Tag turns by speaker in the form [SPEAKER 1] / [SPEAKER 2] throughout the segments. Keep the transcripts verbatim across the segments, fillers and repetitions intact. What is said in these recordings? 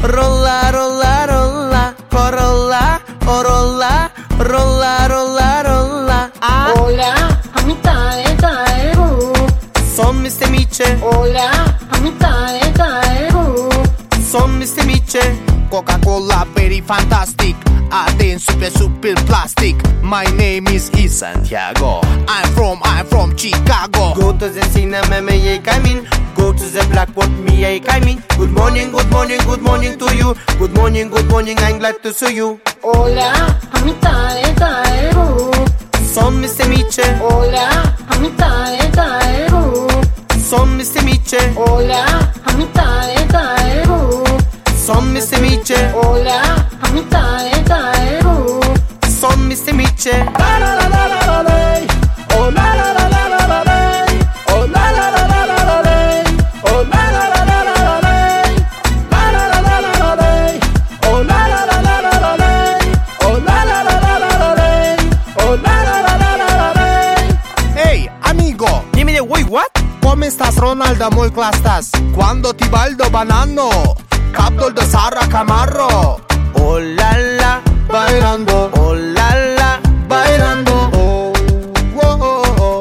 [SPEAKER 1] rolla, rolla, rolla, corolla, orolla, rolla, rolla, rolla. Ah.
[SPEAKER 2] Hola, amitae tae hu.
[SPEAKER 1] Son mister Miche.
[SPEAKER 2] Hola, amitae tae hu.
[SPEAKER 1] Son mister Miche.
[SPEAKER 3] Coca-Cola very fantastic. Aten super super plastic. My name is E. Santiago. I'm from I'm from Chicago.
[SPEAKER 1] Go to the cinema, me I come in. Go to the blackboard, me I come in. Good morning, good morning, good morning to you. Good morning, good morning, I'm glad to see you.
[SPEAKER 2] Hola, amitae tae hu.
[SPEAKER 1] Son mister Miche.
[SPEAKER 2] Hola, amitae tae hu.
[SPEAKER 1] Son mister Miche.
[SPEAKER 2] Hola, amitae tae hu.
[SPEAKER 1] Son mister Miche.
[SPEAKER 2] Hola, amitae tae hu.
[SPEAKER 1] Son mister Miche.
[SPEAKER 3] La la la la la la lay. Oh la la la la la la lay. Oh la la la la la la lay. Oh la la la la la la lay. La la la la la la lay. Oh la la la la la la lay. Oh la la la la la la lay. Oh la la la la la la lay. Hey, amigo.
[SPEAKER 1] Dimmi de wait, what?
[SPEAKER 3] Come stas Ronaldo, muy clastas? Quando ti baldo banano? Capdol de Sarra Camarro.
[SPEAKER 1] Oh la la,
[SPEAKER 3] Bailando.
[SPEAKER 1] oh la la,
[SPEAKER 3] Bailando. Oh, oh, oh,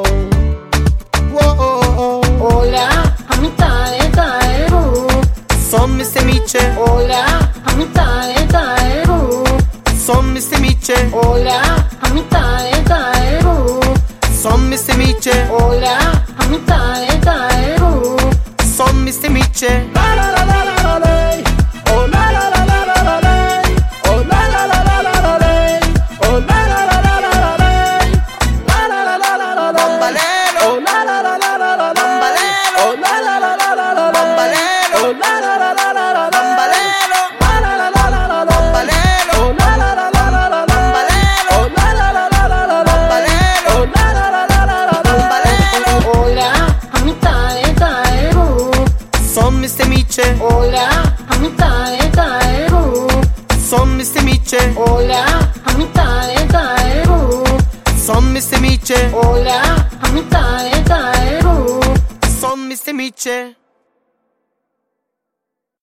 [SPEAKER 3] oh, oh, oh.
[SPEAKER 2] Hola, amitae tae hu.
[SPEAKER 1] son mister Miche.
[SPEAKER 2] Hola, amitae tae hu.
[SPEAKER 1] Son mister Miche.
[SPEAKER 2] Hola, amitae tae hu.
[SPEAKER 1] Son mister Miche.
[SPEAKER 2] Hola, amitae tae hu.
[SPEAKER 1] Son mister Miche.
[SPEAKER 3] La la la la la la lay. Oh la la la la la la lay. Oh la la la la la la lay. Oh la la la la la la lay. La la la la la la lay.
[SPEAKER 1] Bombalero.
[SPEAKER 3] Oh la la la la la la lay.
[SPEAKER 1] Bombalero.
[SPEAKER 3] Oh la la la la la la lay.
[SPEAKER 1] Bombalero.
[SPEAKER 3] Oh la la la la la la lay.
[SPEAKER 1] Bombalero.
[SPEAKER 3] La la la la la la lay.
[SPEAKER 1] Bombalero.
[SPEAKER 3] Oh la la la la la la lay.
[SPEAKER 1] Bombalero.
[SPEAKER 3] Oh la la la la la la lay.
[SPEAKER 1] Bombalero.
[SPEAKER 3] Oh la la la la la la lay.
[SPEAKER 1] Bombalero.
[SPEAKER 2] Hola, amitae tae hu.
[SPEAKER 1] Son mister Miche.
[SPEAKER 2] Hola, amitae tae hu.
[SPEAKER 1] Son mister Miche.
[SPEAKER 2] Hola, amitae tae hu.
[SPEAKER 1] Son mister Miche.
[SPEAKER 2] Hola, amitae tae hu.
[SPEAKER 1] Son mister Miche.